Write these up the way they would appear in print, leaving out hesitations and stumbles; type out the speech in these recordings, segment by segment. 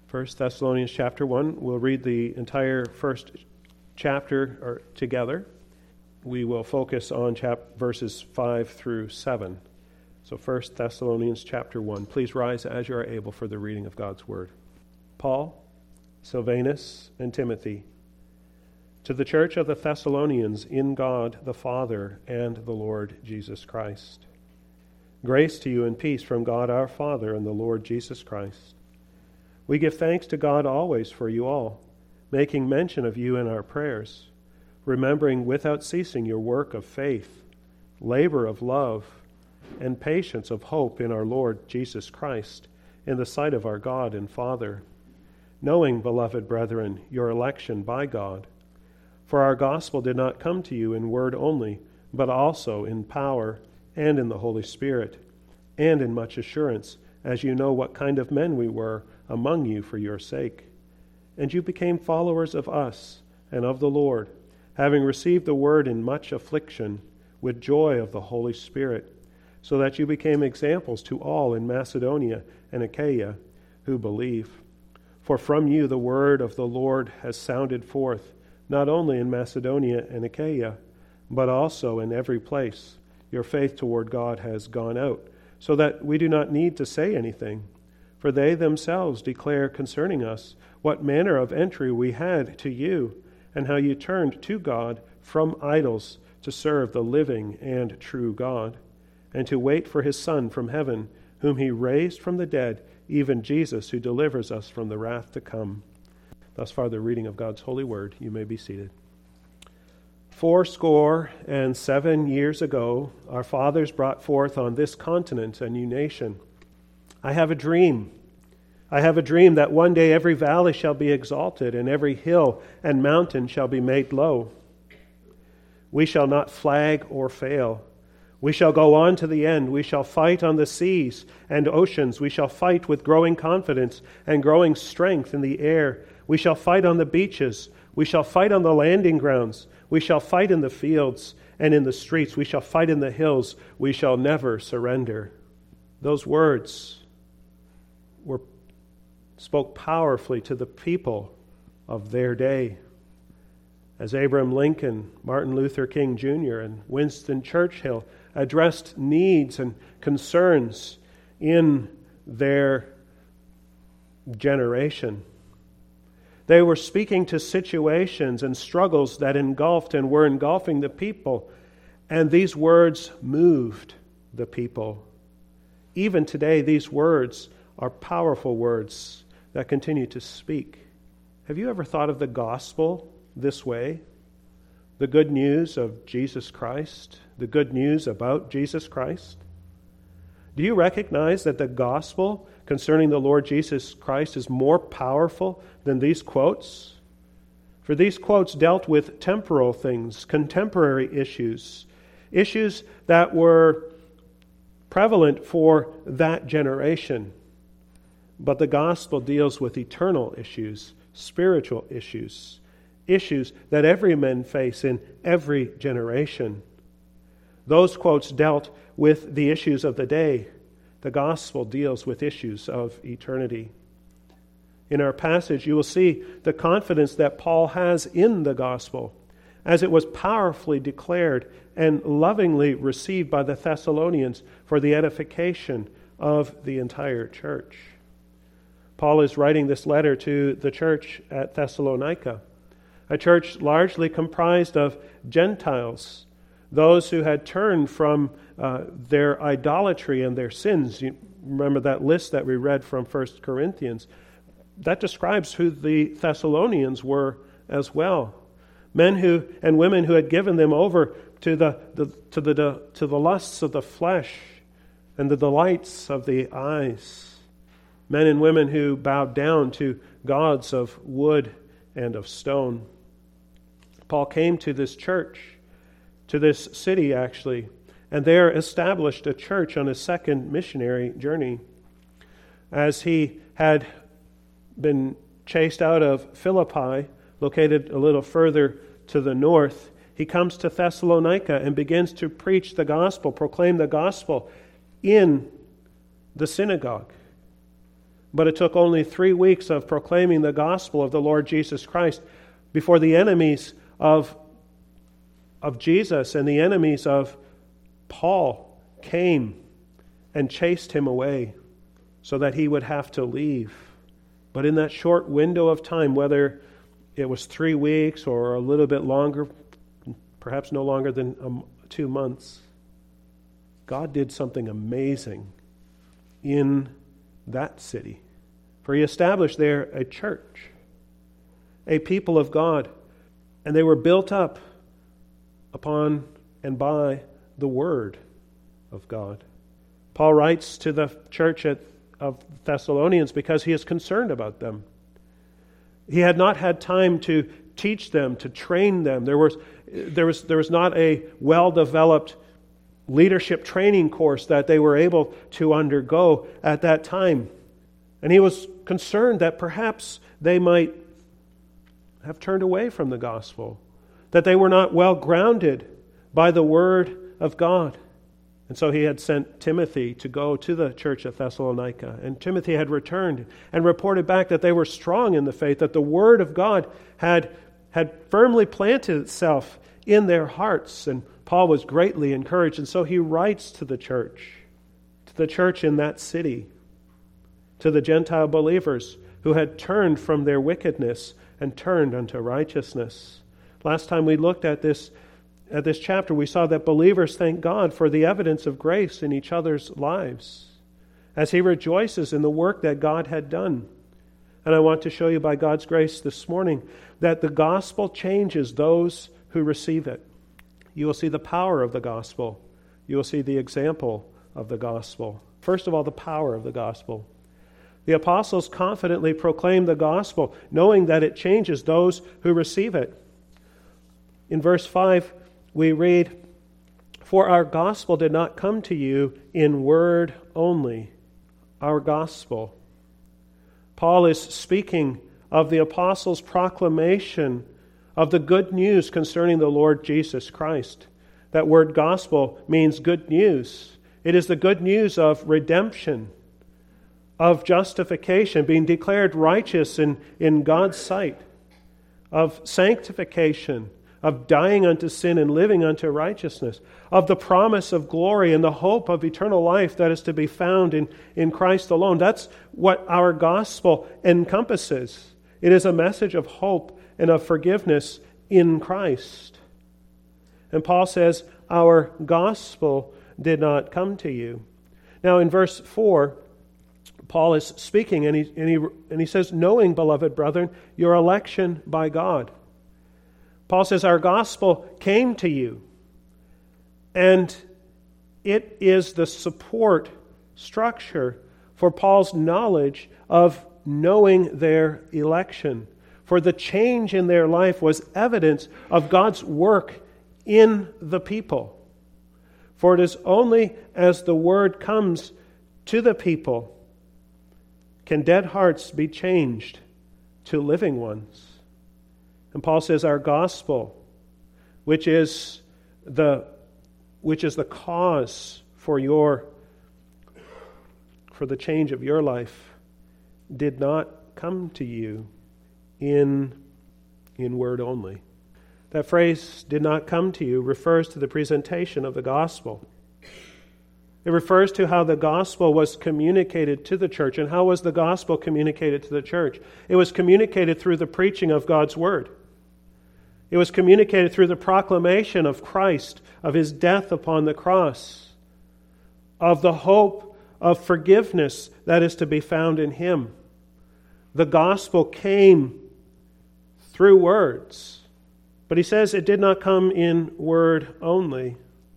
1 Thessalonians chapter 1. We'll read the entire first chapter together. We will focus on verses 5 through 7. So 1 Thessalonians chapter 1. Please rise as you are able for the reading of God's word. Paul, Silvanus, and Timothy, to the church of the Thessalonians in God the Father and the Lord Jesus Christ. Grace to you and peace from God our Father and the Lord Jesus Christ. We give thanks to God always for you all, making mention of you in our prayers, remembering without ceasing your work of faith, labor of love, and patience of hope in our Lord Jesus Christ, in the sight of our God and Father, knowing, beloved brethren, your election by God. For our gospel did not come to you in word only, but also in power and in the Holy Spirit, and in much assurance, as you know what kind of men we were among you for your sake. And you became followers of us and of the Lord, having received the word in much affliction, with joy of the Holy Spirit, so that you became examples to all in Macedonia and Achaia who believe. For from you the word of the Lord has sounded forth, not only in Macedonia and Achaia, but also in every place. Your faith toward God has gone out, so that we do not need to say anything. For they themselves declare concerning us what manner of entry we had to you, and how you turned to God from idols to serve the living and true God, and to wait for his Son from heaven, whom he raised from the dead, even Jesus, who delivers us from the wrath to come. Thus far the reading of God's holy word. You may be seated. 77 years ago, our fathers brought forth on this continent a new nation. I have a dream. I have a dream that one day every valley shall be exalted, and every hill and mountain shall be made low. We shall not flag or fail. We shall go on to the end. We shall fight on the seas and oceans. We shall fight with growing confidence and growing strength in the air. We shall fight on the beaches. We shall fight on the landing grounds. We shall fight in the fields and in the streets. We shall fight in the hills. We shall never surrender. Those words spoke powerfully to the people of their day. As Abraham Lincoln, Martin Luther King Jr., and Winston Churchill addressed needs and concerns in their generation. They were speaking to situations and struggles that engulfed and were engulfing the people, and these words moved the people. Even today, these words are powerful words that continue to speak. Have you ever thought of the gospel this way? The good news of Jesus Christ, the good news about Jesus Christ? Do you recognize that the gospel concerning the Lord Jesus Christ is more powerful than these quotes? For these quotes dealt with temporal things, contemporary issues, issues that were prevalent for that generation. But the gospel deals with eternal issues, spiritual issues, issues that every man face in every generation. Those quotes dealt with the issues of the day. The gospel deals with issues of eternity. In our passage, you will see the confidence that Paul has in the gospel, as it was powerfully declared and lovingly received by the Thessalonians for the edification of the entire church. Paul is writing this letter to the church at Thessalonica, a church largely comprised of Gentiles, those who had turned from their idolatry and their sins. You remember that list that we read from 1 Corinthians. That describes who the Thessalonians were as well. Men who and women who had given them over to the lusts of the flesh and the delights of the eyes. Men and women who bowed down to gods of wood and of stone. Paul came to this church, to this city actually, and there established a church on his second missionary journey. As he had been chased out of Philippi, located a little further to the north, he comes to Thessalonica and begins to preach the gospel, proclaim the gospel in the synagogue. But it took only 3 weeks of proclaiming the gospel of the Lord Jesus Christ before the enemies of Jesus and the enemies of Paul came and chased him away so that he would have to leave. But in that short window of time, whether it was 3 weeks or a little bit longer, perhaps no longer than 2 months, God did something amazing in that city. For he established there a church, a people of God, and they were built up upon and by the Word of God. Paul writes to the church of Thessalonians because he is concerned about them. He had not had time to teach them, to train them. There was not a well-developed leadership training course that they were able to undergo at that time. And he was concerned that perhaps they might have turned away from the gospel, that they were not well grounded by the Word of God. And so he had sent Timothy to go to the church at Thessalonica. And Timothy had returned and reported back that they were strong in the faith, that the Word of God had firmly planted itself in their hearts. And Paul was greatly encouraged. And so he writes to the church in that city, to the Gentile believers who had turned from their wickedness and turned unto righteousness. Last time we looked at this chapter, we saw that believers thank God for the evidence of grace in each other's lives as he rejoices in the work that God had done. And I want to show you by God's grace this morning that the gospel changes those who receive it. You will see the power of the gospel. You will see the example of the gospel. First of all, the power of the gospel. The apostles confidently proclaim the gospel, knowing that it changes those who receive it. In verse 5, we read, "For our gospel did not come to you in word only." Our gospel. Paul is speaking of the apostles' proclamation of the good news concerning the Lord Jesus Christ. That word gospel means good news. It is the good news of redemption, of justification, being declared righteous in God's sight, of sanctification, of dying unto sin and living unto righteousness, of the promise of glory and the hope of eternal life that is to be found in Christ alone. That's what our gospel encompasses. It is a message of hope and of forgiveness in Christ. And Paul says, our gospel did not come to you. Now in verse 4, Paul is speaking and he says, knowing, beloved brethren, your election by God. Paul says, our gospel came to you, and it is the support structure for Paul's knowledge of knowing their election. For the change in their life was evidence of God's work in the people. For it is only as the word comes to the people can dead hearts be changed to living ones. And Paul says our gospel, which is the cause for the change of your life, did not come to you in word only. That phrase, did not come to you, refers to the presentation of the gospel. It refers to how the gospel was communicated to the church. And how was the gospel communicated to the church? It was communicated through the preaching of God's word. It was communicated through the proclamation of Christ, of his death upon the cross, of the hope of forgiveness that is to be found in him. The gospel came through words. But he says it did not come in word only.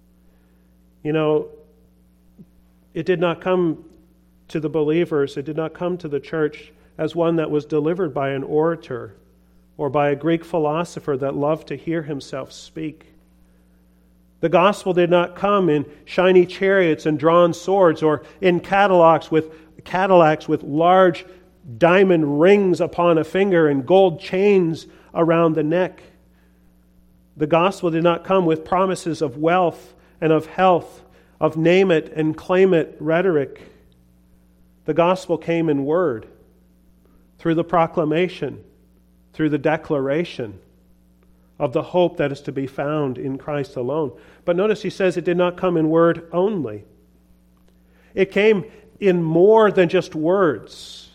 It did not come to the believers, it did not come to the church as one that was delivered by an orator or by a Greek philosopher that loved to hear himself speak. The gospel did not come in shiny chariots and drawn swords or in Cadillacs with large diamond rings upon a finger and gold chains around the neck. The gospel did not come with promises of wealth and of health, of name it and claim it rhetoric. The gospel came in word, through the proclamation, through the declaration of the hope that is to be found in Christ alone. But notice he says it did not come in word only. It came in more than just words.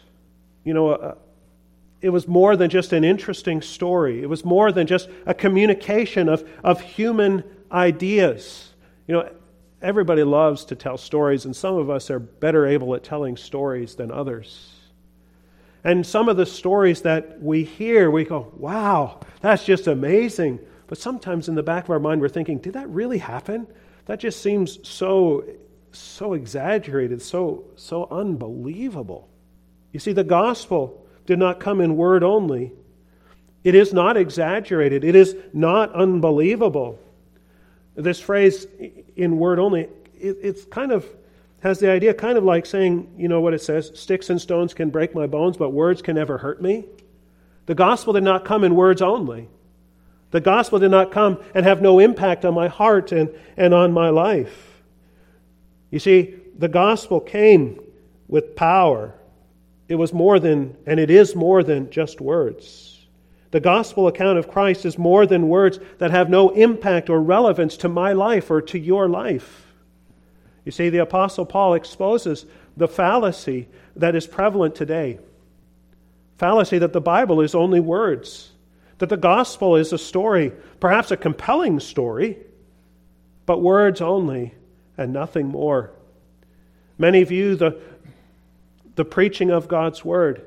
It was more than just an interesting story. It was more than just a communication of human ideas. Everybody loves to tell stories, and some of us are better able at telling stories than others. And some of the stories that we hear, we go, wow, that's just amazing. But sometimes in the back of our mind, we're thinking, did that really happen? That just seems so exaggerated, so unbelievable. You see, the gospel did not come in word only. It is not exaggerated. It is not unbelievable. This phrase, in word only, it's kind of has the idea kind of like saying, what it says, sticks and stones can break my bones, but words can never hurt me. The gospel did not come in words only. The gospel did not come and have no impact on my heart and on my life. You see, the gospel came with power. It was more than, and it is more than just words. The gospel account of Christ is more than words that have no impact or relevance to my life or to your life. You see, the Apostle Paul exposes the fallacy that is prevalent today. Fallacy that the Bible is only words. That the gospel is a story, perhaps a compelling story, but words only and nothing more. Many view the preaching of God's word.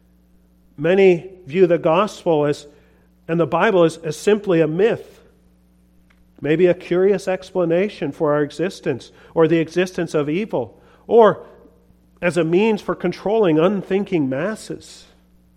Many view the gospel and the Bible as simply a myth. Maybe a curious explanation for our existence or the existence of evil, or as a means for controlling unthinking masses.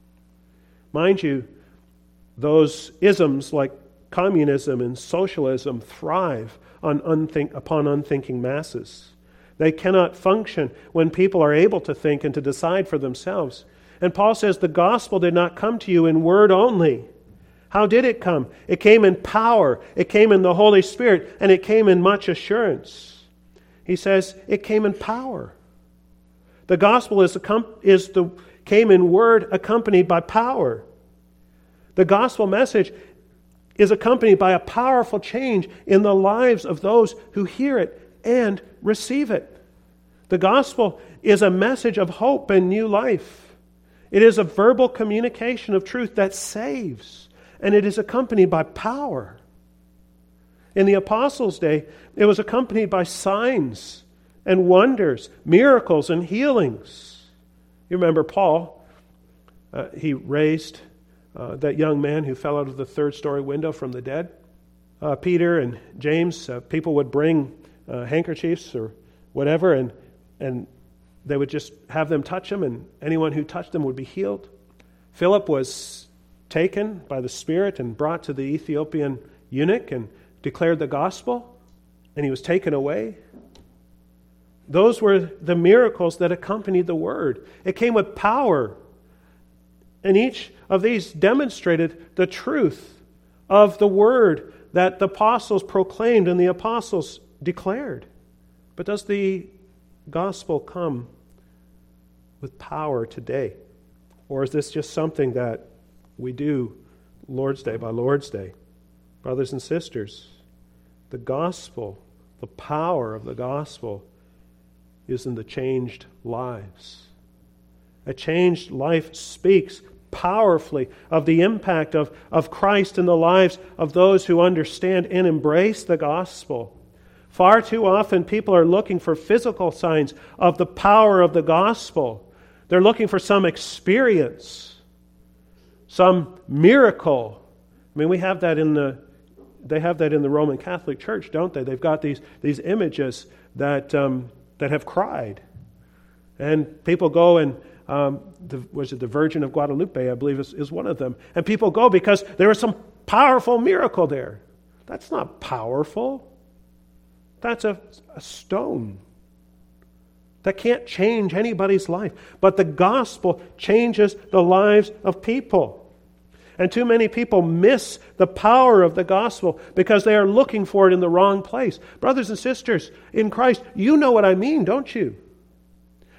Mind you, those isms like communism and socialism thrive upon unthinking masses. They cannot function when people are able to think and to decide for themselves. And Paul says the gospel did not come to you in word only. How did it come? It came in power. It came in the Holy Spirit, and it came in much assurance. He says it came in power. The gospel came in word accompanied by power. The gospel message is accompanied by a powerful change in the lives of those who hear it and receive it. The gospel is a message of hope and new life. It is a verbal communication of truth that saves. And it is accompanied by power. In the apostles' day, it was accompanied by signs and wonders, miracles and healings. You remember Paul, he raised that young man who fell out of the third-story window from the dead. Peter and James, people would bring handkerchiefs or whatever, and they would just have them touch him, and anyone who touched them would be healed. Philip was taken by the Spirit and brought to the Ethiopian eunuch and declared the gospel, and he was taken away. Those were the miracles that accompanied the word. It came with power, and each of these demonstrated the truth of the word that the apostles proclaimed and the apostles declared. But does the gospel come with power today? Or is this just something that we do Lord's Day by Lord's Day? Brothers and sisters, the gospel, the power of the gospel is in the changed lives. A changed life speaks powerfully of the impact of Christ in the lives of those who understand and embrace the gospel. Far too often people are looking for physical signs of the power of the gospel. They're looking for some experience, some miracle. I mean, they have that in the Roman Catholic Church, don't they? They've got these images that have cried, and people go and the Virgin of Guadalupe, I believe, is one of them, and people go because there was some powerful miracle there. That's not powerful. That's a stone. That can't change anybody's life. But the gospel changes the lives of people. And too many people miss the power of the gospel because they are looking for it in the wrong place. Brothers and sisters in Christ, you know what I mean, don't you?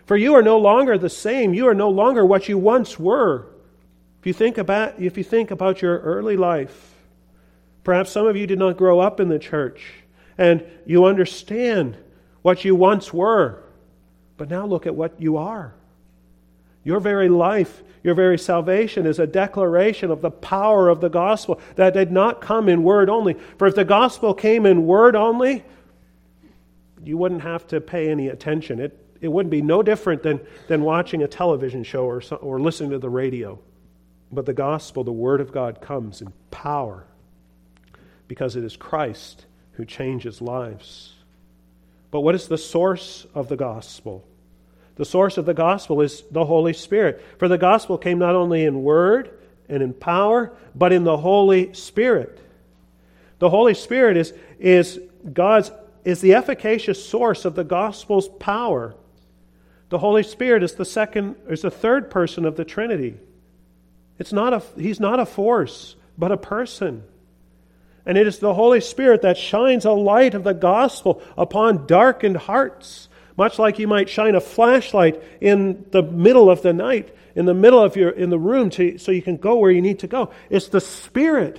For you are no longer the same. You are no longer what you once were. If you think about your early life, perhaps some of you did not grow up in the church, and you understand what you once were. But now look at what you are. Your very life, your very salvation is a declaration of the power of the gospel that did not come in word only. For if the gospel came in word only, you wouldn't have to pay any attention. It wouldn't be no different than watching a television show or listening to the radio. But the gospel, the word of God, comes in power because it is Christ who changes lives. But what is the source of the gospel? The source of the gospel is the Holy Spirit. For the gospel came not only in word and in power, but in the Holy Spirit. The Holy Spirit is the efficacious source of the gospel's power. The Holy Spirit is the third person of the Trinity. He's not a force, but a person. And it is the Holy Spirit that shines a light of the gospel upon darkened hearts, much like you might shine a flashlight in the middle of the night, in the room, so you can go where you need to go. It's the Spirit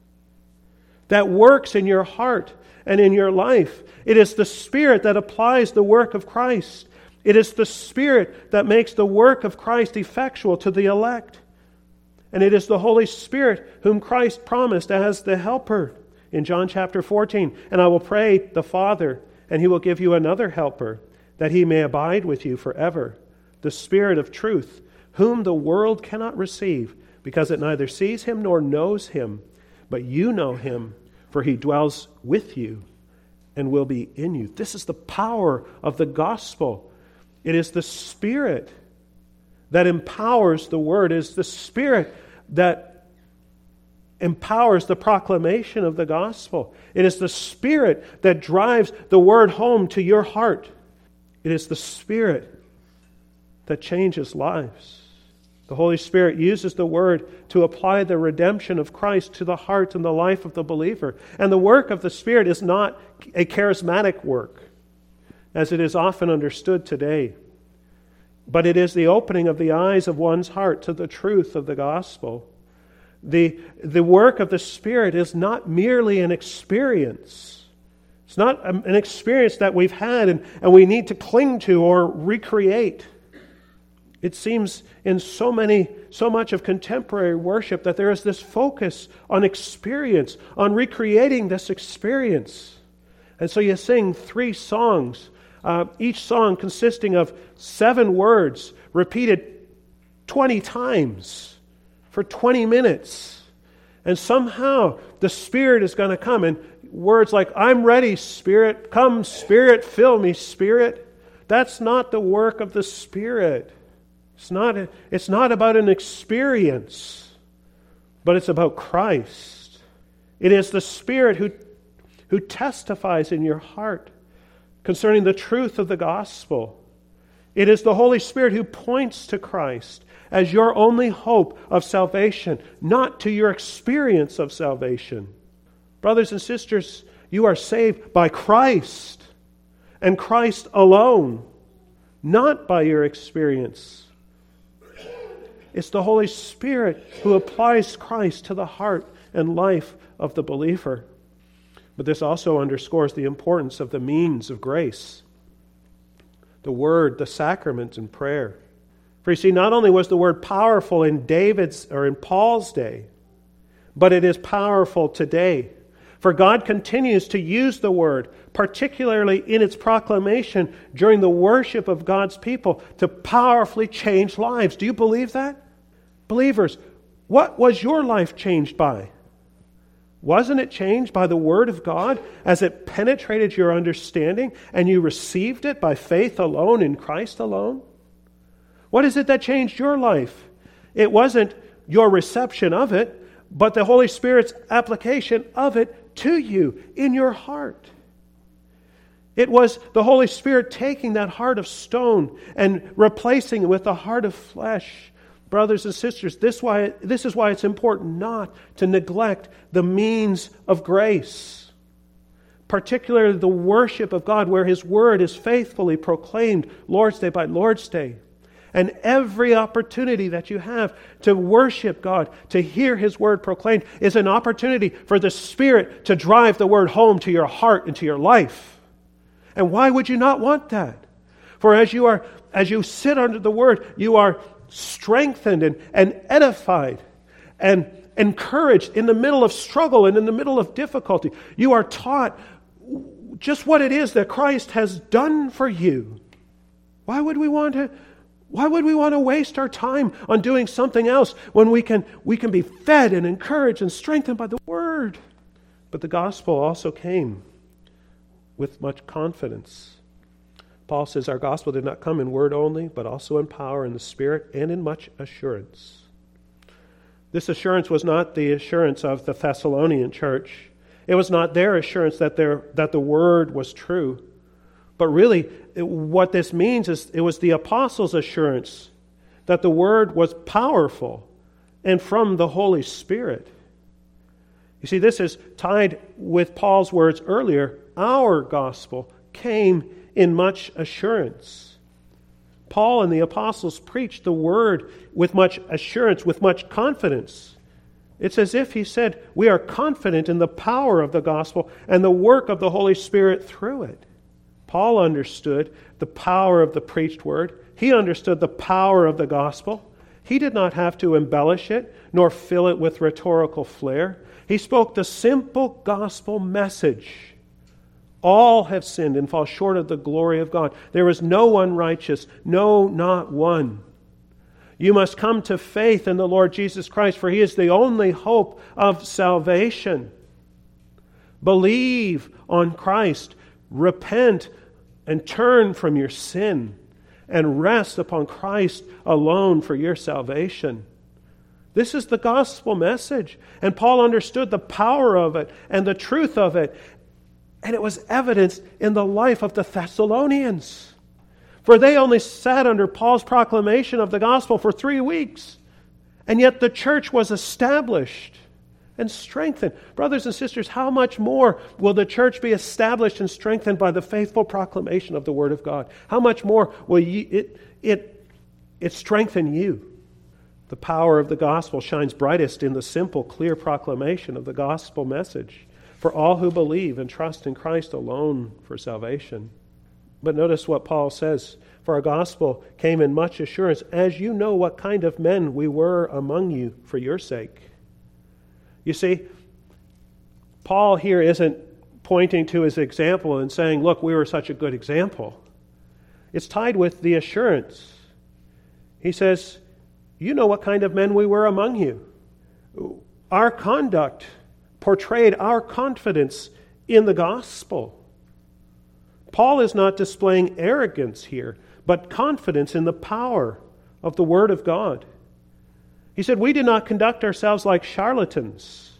that works in your heart and in your life. It is the Spirit that applies the work of Christ. It is the Spirit that makes the work of Christ effectual to the elect. And it is the Holy Spirit whom Christ promised as the helper in John chapter 14. And I will pray the Father, and He will give you another helper, that He may abide with you forever, the Spirit of truth, whom the world cannot receive, because it neither sees Him nor knows Him. But you know Him, for He dwells with you and will be in you. This is the power of the gospel. It is the Spirit that empowers the Word. It is the Spirit that empowers the proclamation of the gospel. It is the Spirit that drives the Word home to your heart. It is the Spirit that changes lives. The Holy Spirit uses the Word to apply the redemption of Christ to the heart and the life of the believer. And the work of the Spirit is not a charismatic work, as it is often understood today. But it is the opening of the eyes of one's heart to the truth of the gospel. The work of the Spirit is not merely an experience. It's not an experience that we've had and we need to cling to or recreate. It seems in so much of contemporary worship that there is this focus on experience, on recreating this experience. And so you sing 3 songs, each song consisting of 7 words repeated 20 times for 20 minutes. And somehow the Spirit is going to come, and words like, "I'm ready, Spirit. Come, Spirit. Fill me, Spirit." That's not the work of the Spirit. It's not about an experience, but it's about Christ. It is the Spirit who testifies in your heart concerning the truth of the gospel. It is the Holy Spirit who points to Christ as your only hope of salvation, not to your experience of salvation. Brothers and sisters, you are saved by Christ and Christ alone, not by your experience. It's the Holy Spirit who applies Christ to the heart and life of the believer. But this also underscores the importance of the means of grace, the Word, the sacraments, and prayer. For you see, not only was the Word powerful in Paul's day, but it is powerful today. For God continues to use the Word, particularly in its proclamation during the worship of God's people, to powerfully change lives. Do you believe that? Believers, what was your life changed by? Wasn't it changed by the Word of God as it penetrated your understanding and you received it by faith alone in Christ alone? What is it that changed your life? It wasn't your reception of it, but the Holy Spirit's application of it to you in your heart. It was the Holy Spirit taking that heart of stone and replacing it with a heart of flesh. Brothers and sisters, this is why it's important not to neglect the means of grace. particularly the worship of God, where His Word is faithfully proclaimed Lord's Day by Lord's Day. And every opportunity that you have to worship God, to hear His Word proclaimed, is an opportunity for the Spirit to drive the Word home to your heart and to your life. And why would you not want that? For as you sit under the Word, you are strengthened and edified and encouraged in the middle of struggle and in the middle of difficulty. You are taught just what it is that Christ has done for you. Why would we want to waste our time on doing something else when we can be fed and encouraged and strengthened by the Word? But the gospel also came with much confidence. Paul says our gospel did not come in word only, but also in power, in the Spirit, and in much assurance. This assurance was not the assurance of the Thessalonian church. It was not their assurance that the word was true. But really, what this means is it was the apostles' assurance that the word was powerful and from the Holy Spirit. You see, this is tied with Paul's words earlier. Our gospel came in much assurance. Paul and the apostles preached the word with much assurance, with much confidence. It's as if he said, we are confident in the power of the gospel and the work of the Holy Spirit through it. Paul understood the power of the preached word. He understood the power of the gospel. He did not have to embellish it, nor fill it with rhetorical flair. He spoke the simple gospel message. All have sinned and fall short of the glory of God. There is no one righteous, no, not one. You must come to faith in the Lord Jesus Christ, for He is the only hope of salvation. Believe on Christ, repent, and turn from your sin, and rest upon Christ alone for your salvation. This is the gospel message, and Paul understood the power of it and the truth of it. And it was evidenced in the life of the Thessalonians. For they only sat under Paul's proclamation of the gospel for 3 weeks. And yet the church was established and strengthened. Brothers and sisters, how much more will the church be established and strengthened by the faithful proclamation of the Word of God? How much more will it strengthen you? The power of the gospel shines brightest in the simple, clear proclamation of the gospel message for all who believe and trust in Christ alone for salvation. But notice what Paul says, for our gospel came in much assurance, as you know what kind of men we were among you for your sake. You see, Paul here isn't pointing to his example and saying, look, we were such a good example. It's tied with the assurance. He says, you know what kind of men we were among you. Our conduct portrayed our confidence in the gospel. Paul is not displaying arrogance here, but confidence in the power of the Word of God. He said, we did not conduct ourselves like charlatans.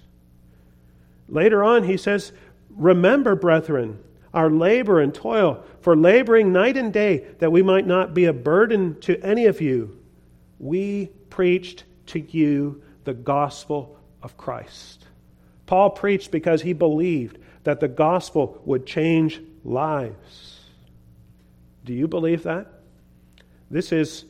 Later on, he says, remember, brethren, our labor and toil, for laboring night and day, that we might not be a burden to any of you. We preached to you the gospel of Christ. Paul preached because he believed that the gospel would change lives. Do you believe that? This is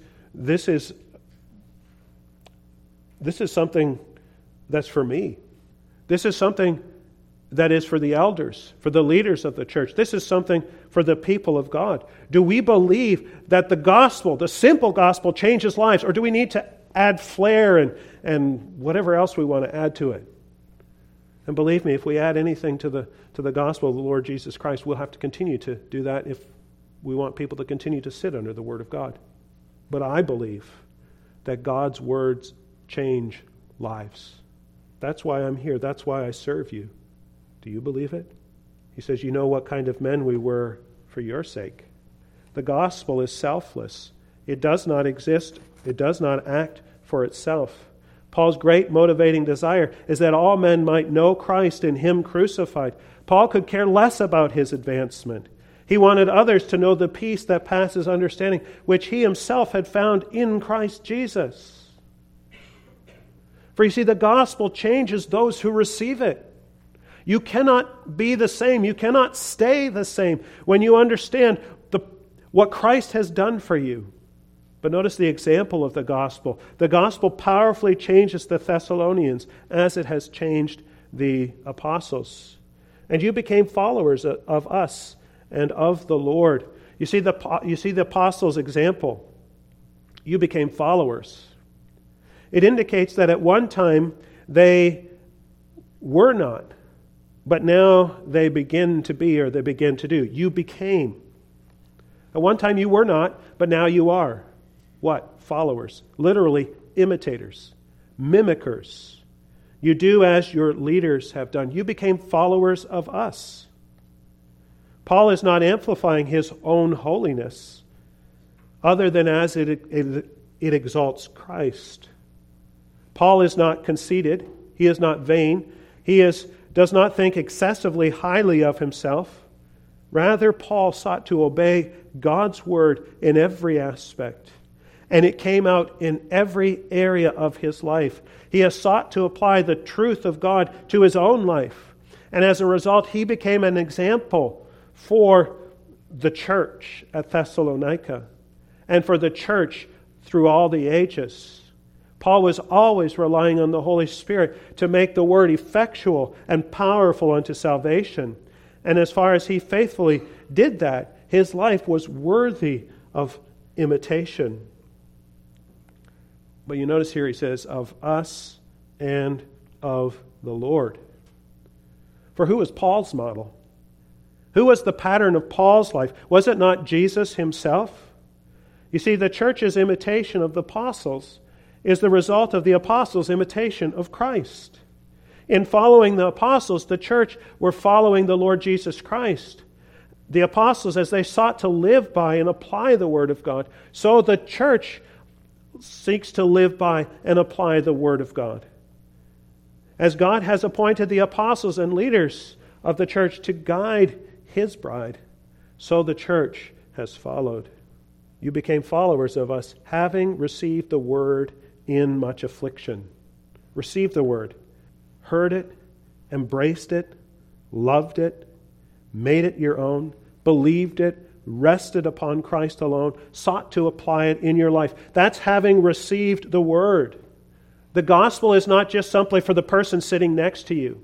something that's for me. This is something that is for the elders, for the leaders of the church. This is something for the people of God. Do we believe that the gospel, the simple gospel, changes lives, or do we need to add flair and whatever else we want to add to it? And believe me, if we add anything to the gospel of the Lord Jesus Christ, we'll have to continue to do that if we want people to continue to sit under the Word of God. But I believe that God's words change lives. That's why I'm here. That's why I serve you. Do you believe it? He says, you know what kind of men we were for your sake. The gospel is selfless. It does not exist. It does not act for itself. Paul's great motivating desire is that all men might know Christ and Him crucified. Paul could care less about his advancement. He wanted others to know the peace that passes understanding, which he himself had found in Christ Jesus. For you see, the gospel changes those who receive it. You cannot be the same. You cannot stay the same when you understand what Christ has done for you. But notice the example of the gospel. The gospel powerfully changes the Thessalonians as it has changed the apostles. And you became followers of us and of the Lord. You see the apostles' example. You became followers. It indicates that at one time they were not, but now they begin to be, or they begin to do. You became. At one time you were not, but now you are. What? Followers. Literally, imitators. Mimickers. You do as your leaders have done. You became followers of us. Paul is not amplifying his own holiness other than as it exalts Christ. Paul is not conceited. He is not vain. He does not think excessively highly of himself. Rather, Paul sought to obey God's word in every aspect, and it came out in every area of his life. He has sought to apply the truth of God to his own life, and as a result, he became an example for the church at Thessalonica and for the church through all the ages. Paul was always relying on the Holy Spirit to make the word effectual and powerful unto salvation. And as far as he faithfully did that, his life was worthy of imitation. But you notice here he says, of us and of the Lord. For who was Paul's model? Who was the pattern of Paul's life? Was it not Jesus himself? You see, the church's imitation of the apostles is the result of the apostles' imitation of Christ. In following the apostles, the church were following the Lord Jesus Christ. The apostles, as they sought to live by and apply the Word of God, so the church seeks to live by and apply the Word of God. As God has appointed the apostles and leaders of the church to guide His bride, so the church has followed. You became followers of us, having received the Word in much affliction. Received the Word. Heard it, embraced it, loved it, made it your own, believed it, rested upon Christ alone, sought to apply it in your life. That's having received the Word. The gospel is not just simply for the person sitting next to you.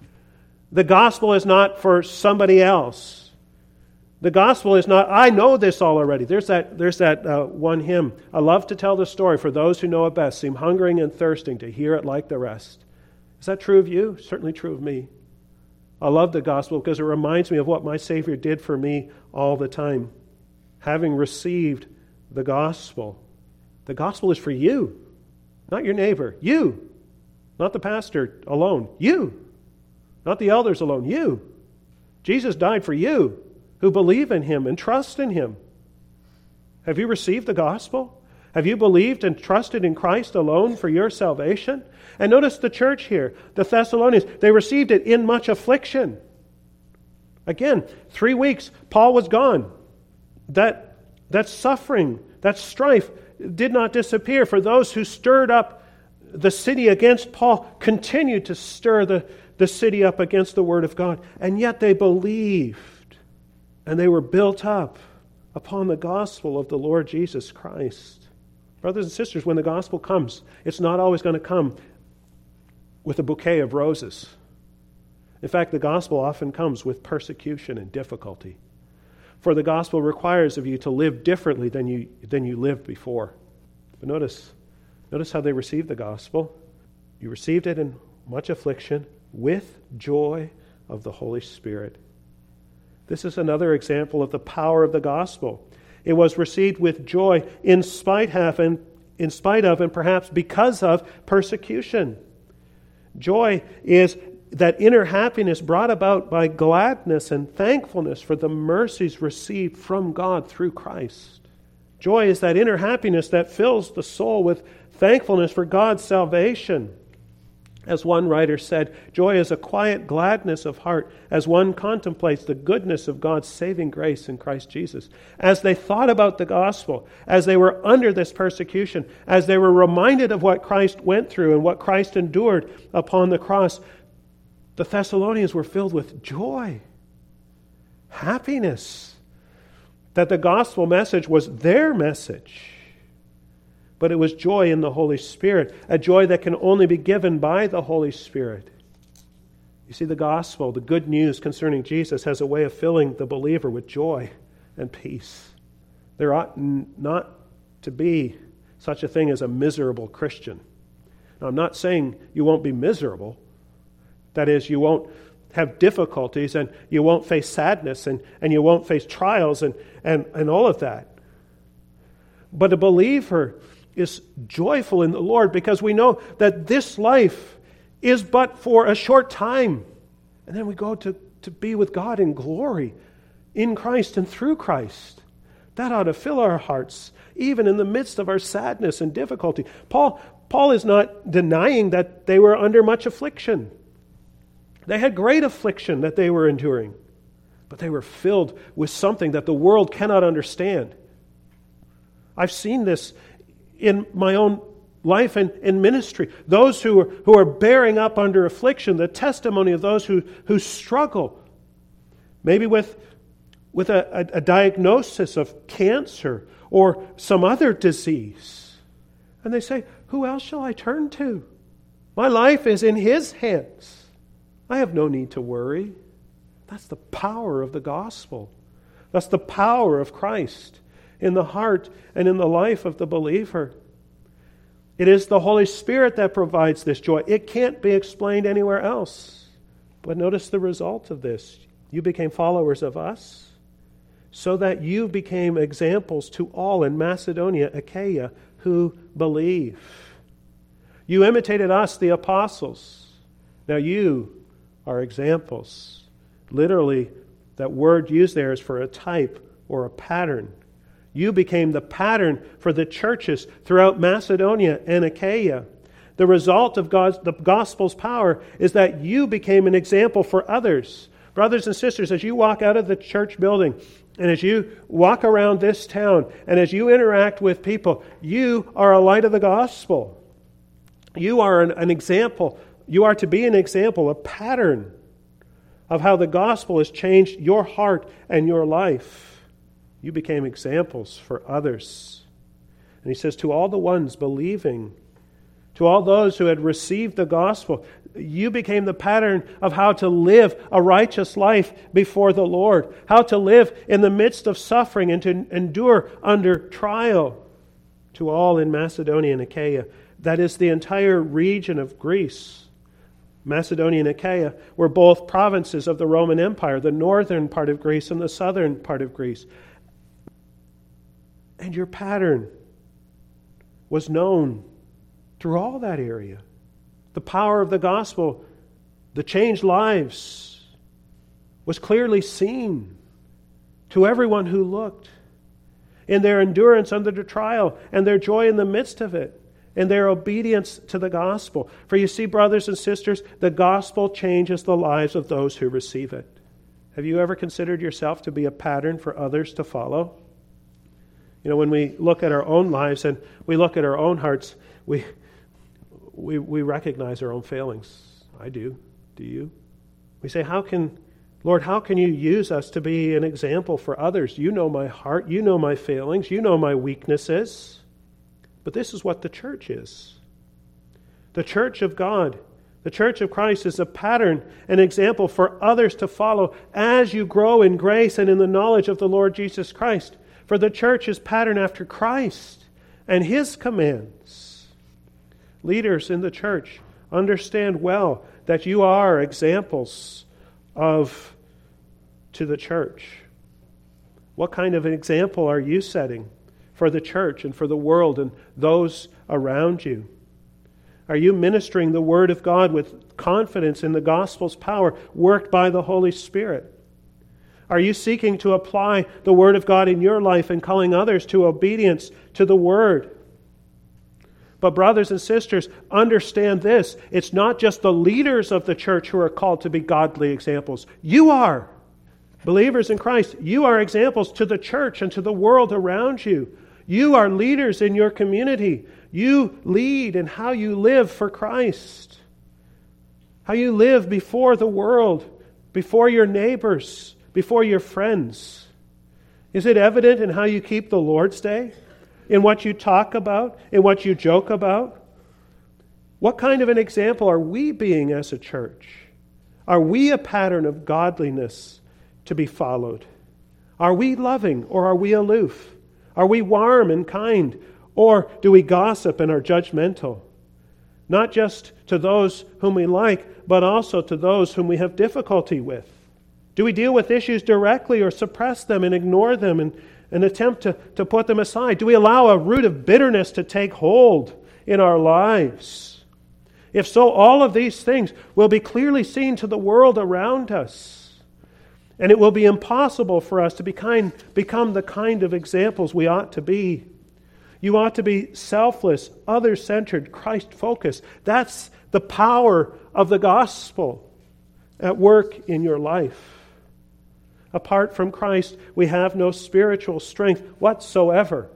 The gospel is not for somebody else. The gospel is not, I know this all already. There's that one hymn. I love to tell the story, for those who know it best seem hungering and thirsting to hear it like the rest. Is that true of you? Certainly true of me. I love the gospel because it reminds me of what my Savior did for me all the time. Having received the gospel is for you, not your neighbor. You, not the pastor alone. You, not the elders alone. You. Jesus died for you who believe in Him and trust in Him. Have you received the gospel? Have you believed and trusted in Christ alone for your salvation? And notice the church here, the Thessalonians, they received it in much affliction. Again, 3 weeks, Paul was gone. That suffering, that strife did not disappear. For those who stirred up the city against Paul, continued to stir the city up against the Word of God. And yet they believed, and they were built up upon the gospel of the Lord Jesus Christ. Brothers and sisters, when the gospel comes, it's not always going to come with a bouquet of roses. In fact, the gospel often comes with persecution and difficulty. For the gospel requires of you to live differently than you lived before. But notice how they received the gospel. You received it in much affliction with joy of the Holy Spirit. This is another example of the power of the gospel. It was received with joy in spite of and perhaps because of persecution. Joy is that inner happiness brought about by gladness and thankfulness for the mercies received from God through Christ. Joy is that inner happiness that fills the soul with thankfulness for God's salvation. As one writer said, joy is a quiet gladness of heart as one contemplates the goodness of God's saving grace in Christ Jesus. As they thought about the gospel, as they were under this persecution, as they were reminded of what Christ went through and what Christ endured upon the cross, The Thessalonians were filled with joy, happiness, that the gospel message was their message. But it was joy in the Holy Spirit, a joy that can only be given by the Holy Spirit. You see, the gospel, the good news concerning Jesus, has a way of filling the believer with joy and peace. There ought not to be such a thing as a miserable Christian. Now, I'm not saying you won't be miserable. That is, you won't have difficulties and you won't face sadness and you won't face trials and all of that. But a believer is joyful in the Lord because we know that this life is but for a short time. And then we go to be with God in glory, in Christ and through Christ. That ought to fill our hearts, even in the midst of our sadness and difficulty. Paul is not denying that they were under much affliction. They had great affliction that they were enduring. But they were filled with something that the world cannot understand. I've seen this in my own life and in ministry. Those who are bearing up under affliction, the testimony of those who struggle, maybe with a diagnosis of cancer or some other disease. And they say, who else shall I turn to? My life is in His hands. I have no need to worry. That's the power of the gospel. That's the power of Christ in the heart and in the life of the believer. It is the Holy Spirit that provides this joy. It can't be explained anywhere else. But notice the result of this. You became followers of us, so that you became examples to all in Macedonia, Achaia, who believe. You imitated us, the apostles. Now you are examples. Literally, that word used there is for a type or a pattern. You became the pattern for the churches throughout Macedonia and Achaia. The result of the gospel's power is that you became an example for others. Brothers and sisters, as you walk out of the church building, and as you walk around this town, and as you interact with people, you are a light of the gospel. You are an example. You are to be an example, a pattern of how the gospel has changed your heart and your life. You became examples for others. And he says, to all the ones believing, to all those who had received the gospel, you became the pattern of how to live a righteous life before the Lord, how to live in the midst of suffering and to endure under trial. To all in Macedonia and Achaia, that is the entire region of Greece. Macedonia and Achaia were both provinces of the Roman Empire, the northern part of Greece and the southern part of Greece. And your pattern was known through all that area. The power of the gospel, the changed lives, was clearly seen to everyone who looked. In their endurance under the trial and their joy in the midst of it, and their obedience to the gospel. For you see, brothers and sisters, the gospel changes the lives of those who receive it. Have you ever considered yourself to be a pattern for others to follow? You know, when we look at our own lives and we look at our own hearts, we recognize our own failings. I do. Do you? We say, Lord, how can you use us to be an example for others? You know my heart. You know my failings. You know my weaknesses. But this is what the church is. The church of God, the church of Christ, is a pattern, an example for others to follow as you grow in grace and in the knowledge of the Lord Jesus Christ. For the church is patterned after Christ and His commands. Leaders in the church, understand well that you are examples to the church. What kind of an example are you setting for the church and for the world and those around you? Are you ministering the Word of God with confidence in the gospel's power worked by the Holy Spirit? Are you seeking to apply the Word of God in your life and calling others to obedience to the Word? But brothers and sisters, understand this. It's not just the leaders of the church who are called to be godly examples. You are. Believers in Christ, you are examples to the church and to the world around you. You are leaders in your community. You lead in how you live for Christ. how you live before the world, before your neighbors, before your friends? Is it evident in how you keep the Lord's Day? In what you talk about? In what you joke about? What kind of an example are we being as a church? Are we a pattern of godliness to be followed? Are we loving or are we aloof? Are we warm and kind or do we gossip and are judgmental? Not just to those whom we like, but also to those whom we have difficulty with. Do we deal with issues directly or suppress them and ignore them and attempt to put them aside? Do we allow a root of bitterness to take hold in our lives? If so, all of these things will be clearly seen to the world around us. And it will be impossible for us to become the kind of examples we ought to be. You ought to be selfless, other-centered, Christ-focused. That's the power of the gospel at work in your life. Apart from Christ, we have no spiritual strength whatsoever.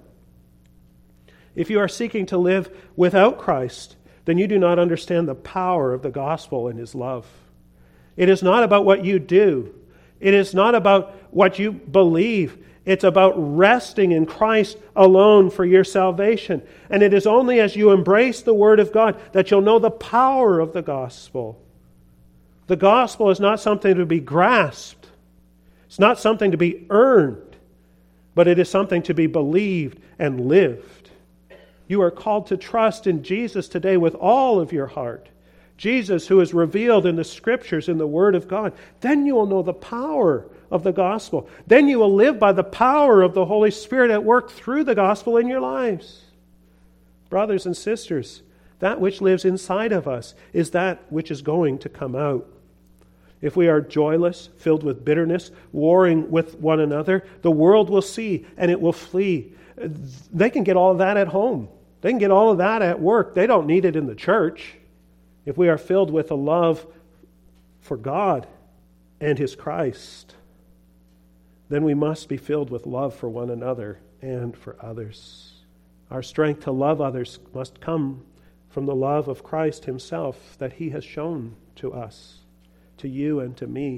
If you are seeking to live without Christ, then you do not understand the power of the gospel and His love. It is not about what you do. It is not about what you believe. It's about resting in Christ alone for your salvation. And it is only as you embrace the Word of God that you'll know the power of the gospel. The gospel is not something to be grasped. It's not something to be earned, but it is something to be believed and lived. You are called to trust in Jesus today with all of your heart. Jesus, who is revealed in the Scriptures, in the Word of God. Then you will know the power of the gospel. Then you will live by the power of the Holy Spirit at work through the gospel in your lives. Brothers and sisters, that which lives inside of us is that which is going to come out. If we are joyless, filled with bitterness, warring with one another, the world will see and it will flee. They can get all of that at home. They can get all of that at work. They don't need it in the church. If we are filled with a love for God and His Christ, then we must be filled with love for one another and for others. Our strength to love others must come from the love of Christ Himself that He has shown to us, to you and to me.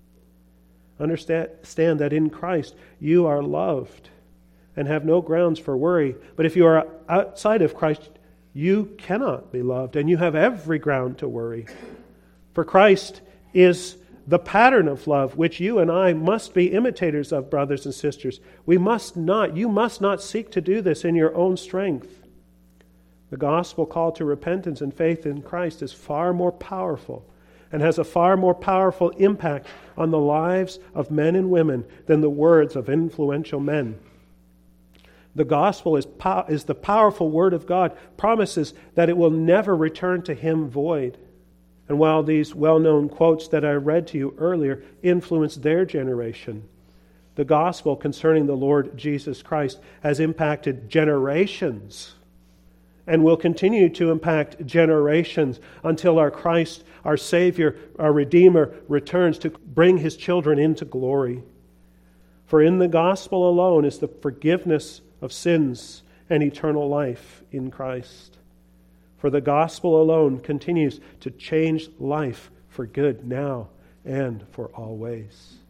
Understand that in Christ you are loved and have no grounds for worry. But if you are outside of Christ, you cannot be loved, and you have every ground to worry. For Christ is the pattern of love, which you and I must be imitators of, brothers and sisters. You must not seek to do this in your own strength. The gospel call to repentance and faith in Christ is far more powerful and has a far more powerful impact on the lives of men and women than the words of influential men. The gospel is the powerful word of God, promises that it will never return to Him void. And while these well-known quotes that I read to you earlier influenced their generation, the gospel concerning the Lord Jesus Christ has impacted generations and will continue to impact generations until our Christ, our Savior, our Redeemer returns to bring His children into glory. For in the gospel alone is the forgiveness of sins and eternal life in Christ. For the gospel alone continues to change life for good now and for always.